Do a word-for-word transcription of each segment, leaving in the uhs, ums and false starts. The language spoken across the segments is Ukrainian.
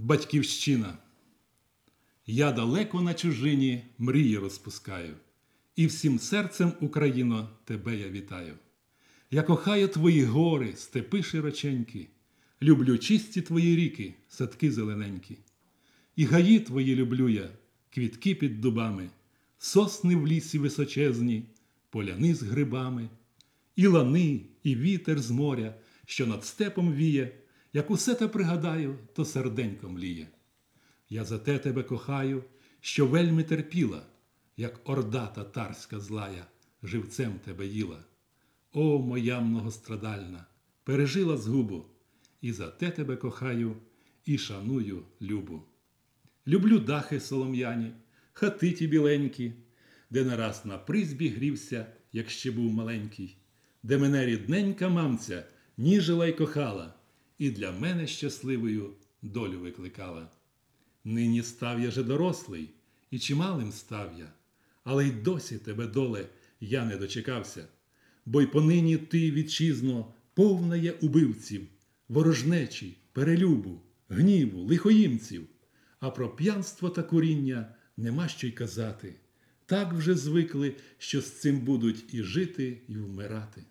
Батьківщина. Я далеко на чужині мрії розпускаю, і всім серцем, Україно, тебе я вітаю. Я кохаю твої гори, степи широченькі, люблю чисті твої ріки, садки зелененькі. І гаї твої люблю я, квітки під дубами, сосни в лісі височезні, поляни з грибами, і лани, і вітер з моря, що над степом віє. Як усе те пригадаю, то серденько мліє. Я за те тебе кохаю, що вельми терпіла, як орда татарська злая, живцем тебе їла. О, моя многострадальна, пережила згубу, і за те тебе кохаю, і шаную любу. Люблю дахи солом'яні, хати ті біленькі, де не раз на призьбі грівся, як ще був маленький, де мене рідненька мамця ніжила й кохала, і для мене щасливою долю викликала. Нині став я же дорослий, і чималим став я, але й досі тебе, доле, я не дочекався, бо й понині ти, вітчизно, повна є убивців, ворожнечі, перелюбу, гніву, лихоїмців, а про п'янство та куріння нема що й казати. Так вже звикли, що з цим будуть і жити, і вмирати.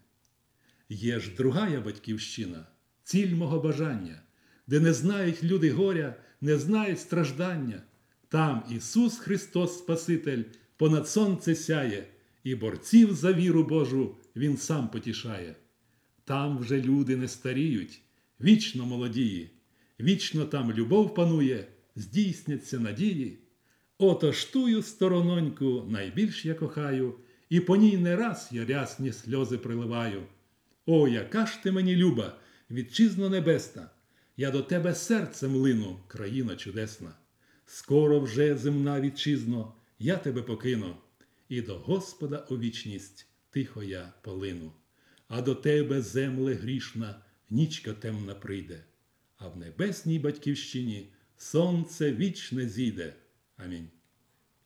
Є ж другая батьківщина, ціль мого бажання, де не знають люди горя, не знають страждання. Там Ісус Христос Спаситель понад сонце сяє, і борців за віру Божу Він сам потішає. Там вже люди не старіють, вічно молодії, вічно там любов панує, здійсняться надії. Отож тую сторононьку найбільш я кохаю, і по ній не раз я рясні сльози приливаю. О, яка ж ти мені люба, вітчизно небесна, я до тебе серцем лину, країна чудесна. Скоро вже, земна вітчизно, я тебе покину, і до Господа у вічність тихо я полину. А до тебе, земле грішна, нічка темна прийде, а в небесній батьківщині сонце вічне зійде. Амінь.